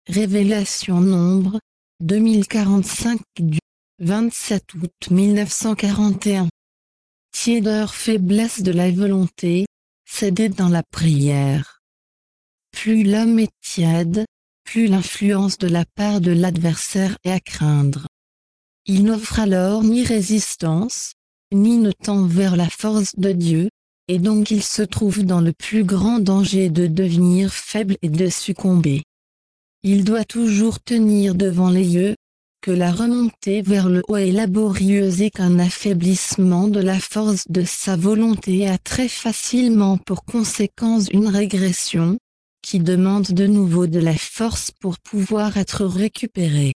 Révélation Nombre, 2045 du 27 août 1941. Tiédeur faiblesse de la volonté, céder dans la prière. Plus l'homme est tiède, plus l'influence de la part de l'adversaire est à craindre. Il n'offre alors ni résistance, ni ne tend vers la force de Dieu, et donc il se trouve dans le plus grand danger de devenir faible et de succomber. Il doit toujours tenir devant les yeux que la remontée vers le haut est laborieuse et qu'un affaiblissement de la force de sa volonté a très facilement pour conséquence une régression, qui demande de nouveau de la force pour pouvoir être récupérée.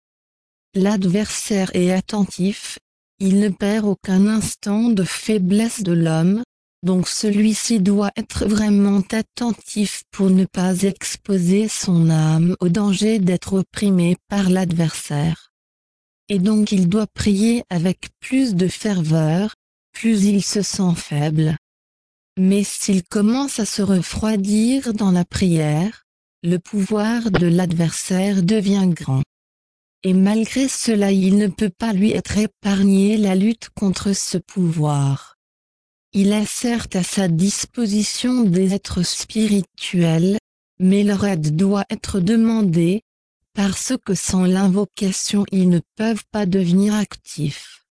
L'adversaire est attentif, il ne perd aucun instant de faiblesse de l'homme, donc celui-ci doit être vraiment attentif pour ne pas exposer son âme au danger d'être opprimé par l'adversaire. Et donc il doit prier avec plus de ferveur, plus il se sent faible. Mais s'il commence à se refroidir dans la prière, le pouvoir de l'adversaire devient grand. Et malgré cela il ne peut pas lui être épargné la lutte contre ce pouvoir. Il a certes à sa disposition des êtres spirituels, mais leur aide doit être demandée, parce que sans l'invocation ils ne peuvent pas devenir actifs.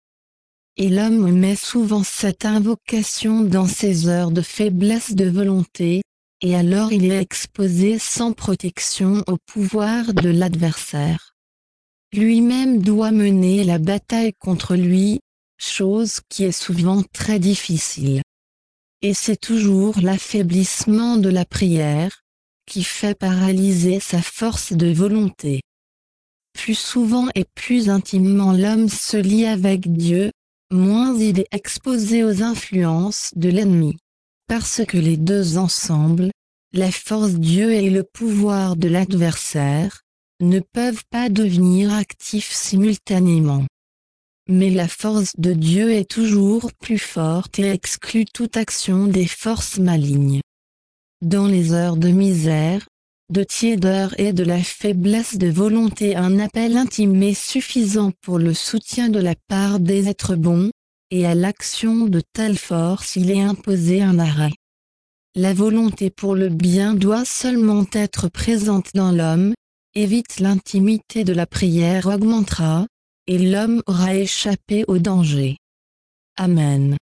Et l'homme met souvent cette invocation dans ses heures de faiblesse de volonté, et alors il est exposé sans protection au pouvoir de l'adversaire. Lui-même doit mener la bataille contre lui, chose qui est souvent très difficile. Et c'est toujours l'affaiblissement de la prière, qui fait paralyser sa force de volonté. Plus souvent et plus intimement l'homme se lie avec Dieu, moins il est exposé aux influences de l'ennemi. Parce que les deux ensemble, la force Dieu et le pouvoir de l'adversaire, ne peuvent pas devenir actifs simultanément. Mais la force de Dieu est toujours plus forte et exclut toute action des forces malignes. Dans les heures de misère, de tiédeur et de la faiblesse de volonté, un appel intime est suffisant pour le soutien de la part des êtres bons, et à l'action de telle force il est imposé un arrêt. La volonté pour le bien doit seulement être présente dans l'homme, et vite l'intimité de la prière augmentera, et l'homme aura échappé au danger. Amen.